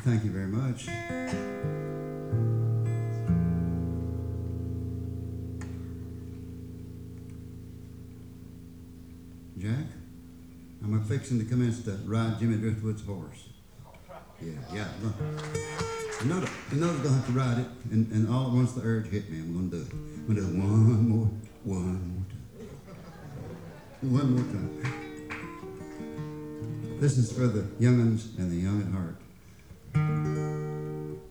Thank you very much. Jack, I'm fixing to commence to ride Jimmy Driftwood's horse. Yeah. You know I'm going to have to ride it, and all at once the urge hit me. I'm going to do it. I'm going to do it one more time. One more time. This is for the young'uns and the young at heart.